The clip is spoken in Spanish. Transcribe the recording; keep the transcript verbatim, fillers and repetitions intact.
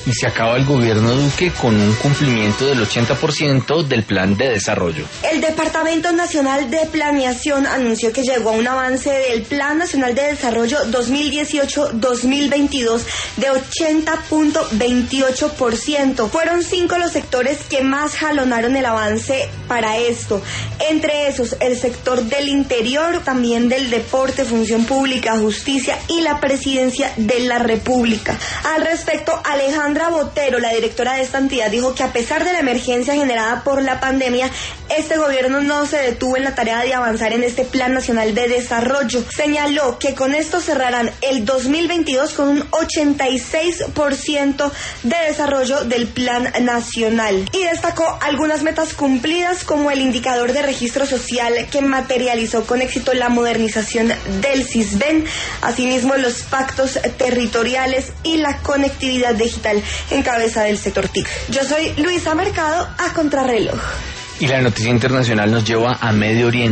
Y se acaba el gobierno Duque con un cumplimiento del ochenta por ciento del plan de desarrollo. El Departamento Nacional de Planeación anunció que llegó a un avance del Plan Nacional de Desarrollo dos mil dieciocho dos mil veintidós de ochenta punto veintiocho por ciento. Fueron cinco los sectores que más jalonaron el avance para esto. Entre esos, el sector del interior, también del deporte, función pública, justicia y la presidencia de la República. Al respecto, Alejandra Botero, la directora de esta entidad, dijo que a pesar de la emergencia generada por la pandemia, este gobierno no se detuvo en la tarea de avanzar en este Plan Nacional de Desarrollo. Señaló que con esto cerrarán el dos mil veintidós con un ochenta y seis por ciento de desarrollo del Plan Nacional. Y destacó algunas metas cumplidas, como el indicador de registro social que materializó con éxito la modernización del CISBEN, asimismo los pactos territoriales y la conectividad digital en cabeza del sector T I C. Yo soy Luisa Mercado, a Contrarreloj. Y la noticia internacional nos lleva a Medio Oriente.